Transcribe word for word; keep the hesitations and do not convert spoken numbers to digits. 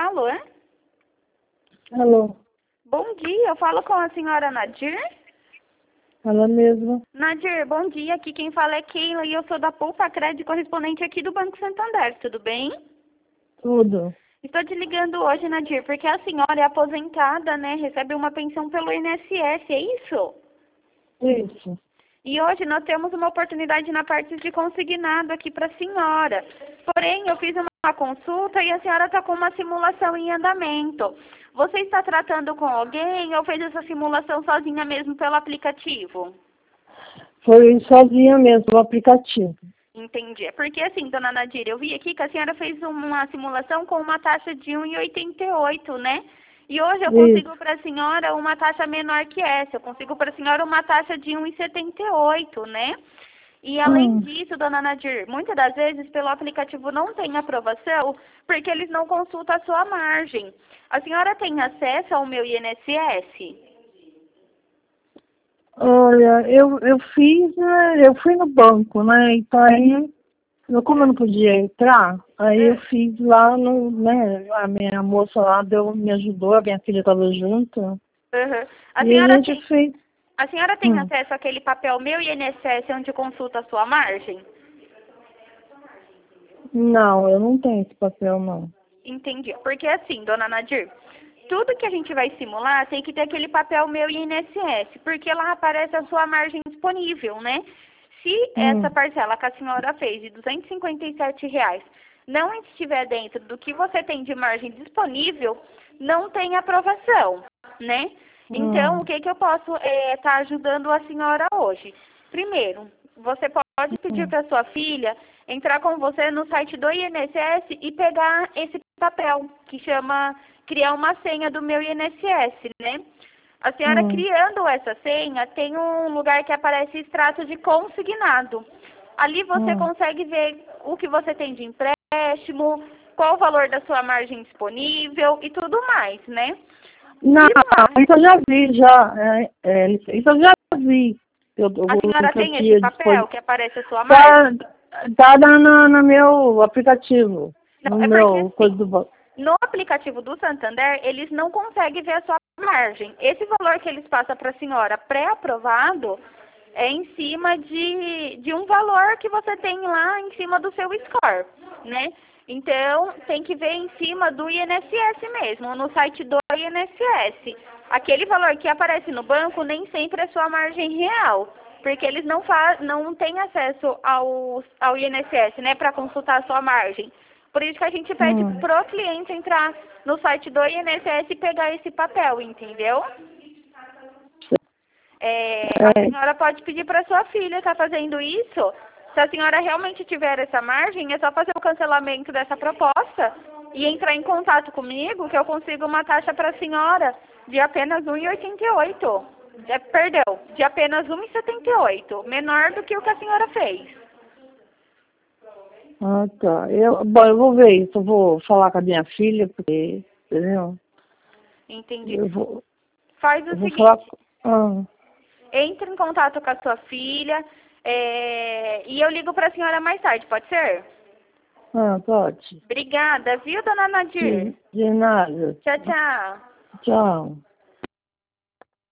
Alô? Alô, Bom dia, eu falo com a senhora Nadir. ela mesma. Nadir, bom dia. Aqui quem fala é Keila e eu sou da Poupa Crédito, correspondente aqui do Banco Santander, tudo bem? Tudo. Estou te ligando hoje, Nadir, porque a senhora é aposentada, né? Recebe uma pensão pelo I N S S, é isso? Isso. E hoje nós temos uma oportunidade na parte de consignado aqui para a senhora. Porém, eu fiz uma consulta e a senhora está com uma simulação em andamento. Você está tratando com alguém ou fez essa simulação sozinha mesmo pelo aplicativo? Foi sozinha mesmo, o aplicativo. Entendi. É porque assim, dona Nadir, eu vi aqui que a senhora fez uma simulação com uma taxa de um vírgula oitenta e oito, né? E hoje eu consigo Isso. para a senhora uma taxa menor que essa. Eu consigo para a senhora uma taxa de um vírgula setenta e oito, né? E além Hum. disso, dona Nadir, muitas das vezes pelo aplicativo não tem aprovação porque eles não consultam a sua margem. A senhora tem acesso ao meu I N S S? Olha, eu, eu fiz, né, eu fui no banco, né, e tá aí, eu, como eu não podia entrar, aí eu fiz lá no, né, a minha moça lá deu, me ajudou, a minha filha estava junto, Uhum. A e a senhora gente tem, fez. a senhora tem Hum. acesso àquele papel meu I N S S onde consulta a sua margem? Não, eu não tenho esse papel, não. Entendi. Porque assim, dona Nadir, tudo que a gente vai simular tem que ter aquele papel meu I N S S, porque lá aparece a sua margem disponível, né? Se essa Hum. parcela que a senhora fez de duzentos e cinquenta e sete reais não estiver dentro do que você tem de margem disponível, não tem aprovação, né? Então, o Hum. que, que eu posso estar ajudando a senhora hoje? Primeiro, você pode pedir Hum. para sua filha entrar com você no site do I N S S e pegar esse papel que chama criar uma senha do meu I N S S, né? A senhora Hum. criando essa senha, tem um lugar que aparece extrato de consignado. Ali você Hum. consegue ver o que você tem de empréstimo, qual o valor da sua margem disponível e tudo mais, né? Não, De lá, isso eu já vi, já. É, é, isso eu já vi. Eu, a o senhora que eu tem esse tinha papel disponível. que aparece a sua Tá, margem? tá na, na- no meu aplicativo, Não, no é porque meu coisa assim, do banco. no aplicativo do Santander, eles não conseguem ver a sua margem. Esse valor que eles passam para a senhora pré-aprovado é em cima de, de um valor que você tem lá em cima do seu score, né? Então, tem que ver em cima do I N S S mesmo, no site do I N S S. Aquele valor que aparece no banco nem sempre é sua margem real, porque eles não, faz, não têm acesso ao, ao I N S S, né, para consultar a sua margem. Por isso que a gente pede Hum. pro cliente entrar no site do I N S S e pegar esse papel, entendeu? É, a É, senhora pode pedir para sua filha estar fazendo isso. Se a senhora realmente tiver essa margem, é só fazer o cancelamento dessa proposta e entrar em contato comigo que eu consigo uma taxa para a senhora de apenas um vírgula oitenta e oito. É, perdão, de apenas um vírgula setenta e oito, menor do que o que a senhora fez. ah, tá. Eu, bom, eu vou ver isso, eu vou falar com a minha filha, porque, entendeu? Entendi. Eu vou, Faz eu o vou falar seguinte, com. Ah, entre em contato com a sua filha é, e eu ligo para a senhora mais tarde, pode ser? ah, pode. Obrigada, viu, dona Nadir? De, de nada. Tchau, tchau. Tchau.